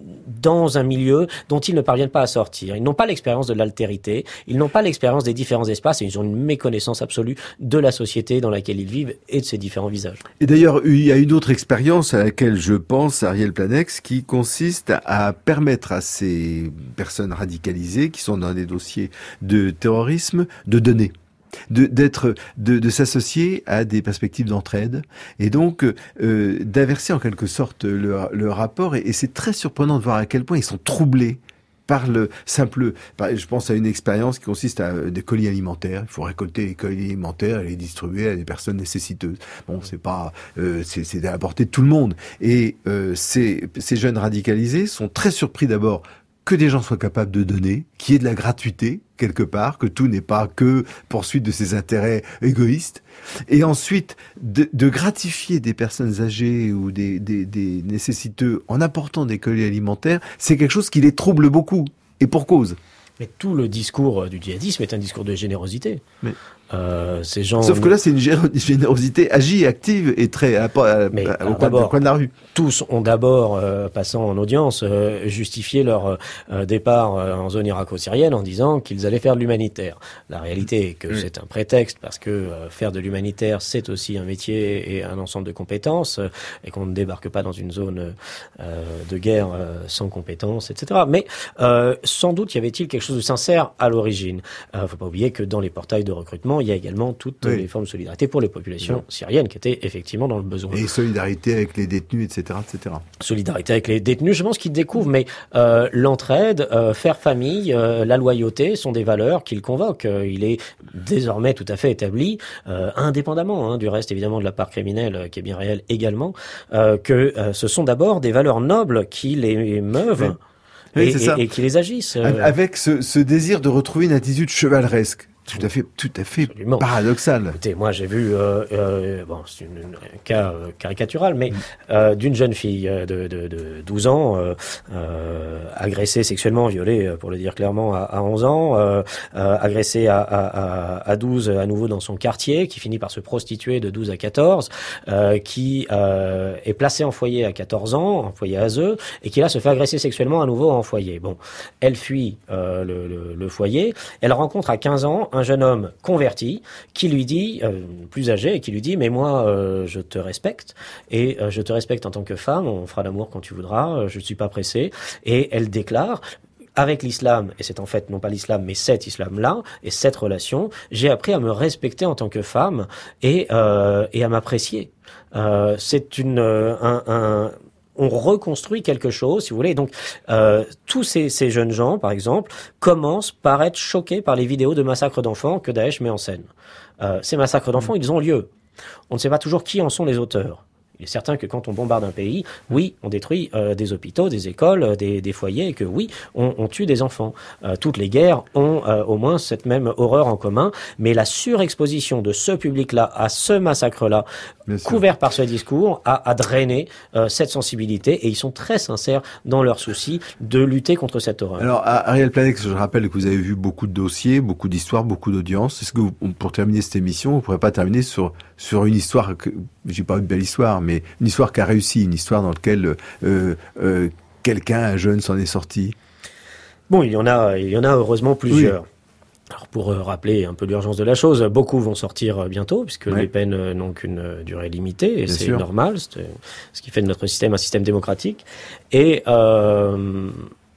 dans un milieu dont ils ne parviennent pas à sortir. Ils n'ont pas l'expérience de l'altérité, ils n'ont pas l'expérience des différents espaces et ils ont une méconnaissance absolue de la société dans laquelle ils vivent et de ses différents visages. Et d'ailleurs, il y a une autre expérience à laquelle je pense, Ariel Planec, qui consiste à permettre à ces personnes radicalisées qui sont dans des dossiers de terrorisme de donner. De, d'être, de, de s'associer à des perspectives d'entraide et donc euh, d'inverser en quelque sorte le, le rapport et, et c'est très surprenant de voir à quel point ils sont troublés par le simple, par, je pense à une expérience qui consiste à des colis alimentaires. Il faut récolter les colis alimentaires et les distribuer à des personnes nécessiteuses. Bon, c'est pas, euh, c'est, c'est à la portée de tout le monde. Et euh, ces, ces jeunes radicalisés sont très surpris d'abord que des gens soient capables de donner, qu'il y ait de la gratuité quelque part, que tout n'est pas que poursuite de ses intérêts égoïstes, et ensuite de, de gratifier des personnes âgées ou des, des, des nécessiteux en apportant des colis alimentaires, c'est quelque chose qui les trouble beaucoup, et pour cause. Mais tout le discours du djihadisme est un discours de générosité. Mais... Euh, ces gens... Sauf que là, c'est une générosité agie, active et très à, à, Mais, à, au coin, au coin de la rue. Tous ont d'abord, euh, passant en audience, euh, justifié leur euh, départ euh, en zone irako-syrienne en disant qu'ils allaient faire de l'humanitaire. La réalité est que mmh. c'est un prétexte parce que euh, faire de l'humanitaire, c'est aussi un métier et un ensemble de compétences euh, et qu'on ne débarque pas dans une zone euh, de guerre euh, sans compétences, et cetera. Mais euh, sans doute y avait-il quelque chose de sincère à l'origine. Euh, faut pas oublier que dans les portails de recrutement, il y a également toutes oui. les formes de solidarité pour les populations oui. syriennes qui étaient effectivement dans le besoin. Et solidarité avec les détenus, et cetera, et cetera. Solidarité avec les détenus, je pense qu'ils découvrent, mais euh, l'entraide, euh, faire famille, euh, la loyauté sont des valeurs qu'ils convoquent. Euh, il est désormais tout à fait établi, euh, indépendamment hein, du reste évidemment de la part criminelle euh, qui est bien réelle également, euh, que euh, ce sont d'abord des valeurs nobles qui les meuvent. Oui. Oui, et, c'est ça. Et, et qui les agissent. Euh... Avec ce, ce désir de retrouver une attitude chevaleresque. tout à fait, tout à fait Absolument. paradoxal. Écoutez, moi j'ai vu, euh, euh, bon, c'est une, une, un cas euh, caricatural, mais euh, d'une jeune fille de, de, de douze ans, euh, euh, agressée sexuellement, violée, pour le dire clairement, à, à onze ans, euh, euh, agressée à, à, à douze à nouveau dans son quartier, qui finit par se prostituer de douze à quatorze, euh, qui euh, est placée en foyer à quatorze ans, en foyer A S E, et qui là se fait agresser sexuellement à nouveau en foyer. Bon, elle fuit euh, le, le, le foyer, elle rencontre à quinze ans un jeune homme converti qui lui dit, euh, plus âgé, et qui lui dit « Mais moi, euh, je te respecte, et euh, je te respecte en tant que femme, on fera l'amour quand tu voudras, je ne suis pas pressé. » Et elle déclare « Avec l'islam, et c'est en fait non pas l'islam, mais cet islam-là, et cette relation, j'ai appris à me respecter en tant que femme et, euh, et à m'apprécier. Euh, » C'est une, un... un on reconstruit quelque chose, si vous voulez. Donc, euh, tous ces, ces jeunes gens, par exemple, commencent par être choqués par les vidéos de massacres d'enfants que Daesh met en scène. Euh, ces massacres d'enfants, ils ont lieu. On ne sait pas toujours qui en sont les auteurs. Il est certain que quand on bombarde un pays, oui, on détruit euh, des hôpitaux, des écoles, des, des foyers, et que oui, on, on tue des enfants. Euh, toutes les guerres ont euh, au moins cette même horreur en commun, mais la surexposition de ce public-là à ce massacre-là, couvert par ce discours, a, a drainé euh, cette sensibilité, et ils sont très sincères dans leur souci de lutter contre cette horreur. Alors, Ariel Planex, je rappelle que vous avez vu beaucoup de dossiers, beaucoup d'histoires, beaucoup d'audiences. Est-ce que vous, pour terminer cette émission, vous ne pourrez pas terminer sur, sur une histoire que, j'ai pas une belle histoire, mais une histoire qui a réussi, une histoire dans laquelle euh, euh, quelqu'un, un jeune, s'en est sorti? Bon, il y en a, il y en a heureusement plusieurs. Oui. Alors pour euh, rappeler un peu l'urgence de la chose, beaucoup vont sortir euh, bientôt, puisque oui. les peines euh, n'ont qu'une euh, durée limitée, et Bien c'est sûr. normal, c'est ce qui fait de notre système un système démocratique. Et... Euh,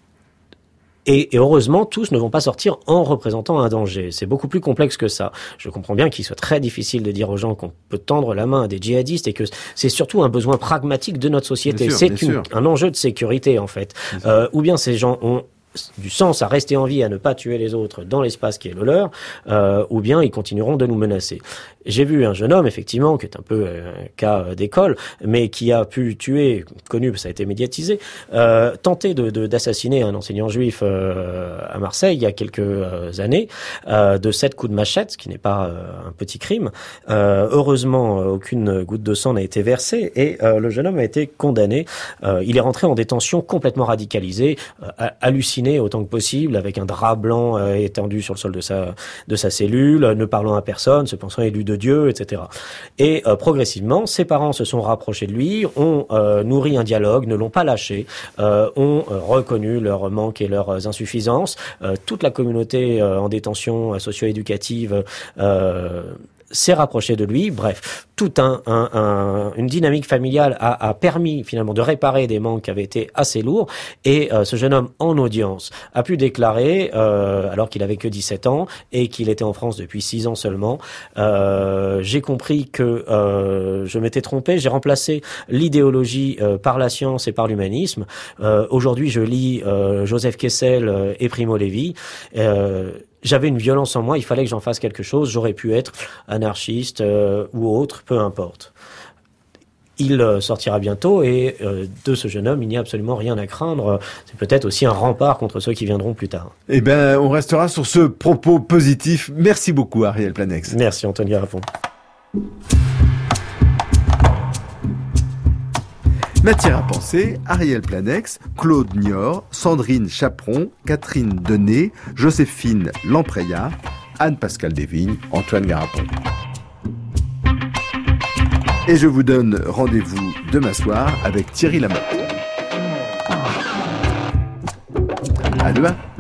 Et, et heureusement, tous ne vont pas sortir en représentant un danger. C'est beaucoup plus complexe que ça. Je comprends bien qu'il soit très difficile de dire aux gens qu'on peut tendre la main à des djihadistes et que c'est surtout un besoin pragmatique de notre société. Bien sûr, c'est bien une, sûr. un enjeu de sécurité, en fait. Euh, ou bien ces gens ont du sens à rester en vie, à ne pas tuer les autres dans l'espace qui est le leur, euh, ou bien ils continueront de nous menacer. J'ai vu un jeune homme, effectivement, qui est un peu un cas d'école, mais qui a pu tuer, connu, ça a été médiatisé, euh, tenter de, de, d'assassiner un enseignant juif euh, à Marseille il y a quelques euh, années, euh, de sept coups de machette, ce qui n'est pas euh, un petit crime. Euh, heureusement, aucune goutte de sang n'a été versée, et euh, le jeune homme a été condamné. Euh, il est rentré en détention complètement radicalisé, euh, halluciné autant que possible, avec un drap blanc euh, étendu sur le sol de sa, de sa cellule, ne parlant à personne, se pensant élu de Dieu, et cetera. Et euh, progressivement, ses parents se sont rapprochés de lui, ont euh, nourri un dialogue, ne l'ont pas lâché, euh, ont euh, reconnu leurs manques et leurs insuffisances. Euh, toute la communauté euh, en détention euh, socio-éducative euh, s'est rapproché de lui. Bref, tout un, un, un une dynamique familiale a, a permis finalement de réparer des manques qui avaient été assez lourds. Et euh, ce jeune homme, en audience, a pu déclarer, euh, alors qu'il avait que dix-sept ans et qu'il était en France depuis six ans seulement, euh, j'ai compris que euh, je m'étais trompé. J'ai remplacé l'idéologie euh, par la science et par l'humanisme. Euh, aujourd'hui, je lis euh, Joseph Kessel euh, et Primo Levi. Euh, J'avais une violence en moi, il fallait que j'en fasse quelque chose, j'aurais pu être anarchiste euh, ou autre, peu importe. Il euh, sortira bientôt et euh, de ce jeune homme, il n'y a absolument rien à craindre. C'est peut-être aussi un rempart contre ceux qui viendront plus tard. Eh ben, on restera sur ce propos positif. Merci beaucoup, Ariel Planex. Merci, Antoine Garapon. Matière à penser, Ariel Planex, Claude Niort, Sandrine Chaperon, Catherine Denet, Joséphine Lampreya, Anne-Pascale Desvignes, Antoine Garapon. Et je vous donne rendez-vous demain soir avec Thierry Lamotte. À demain.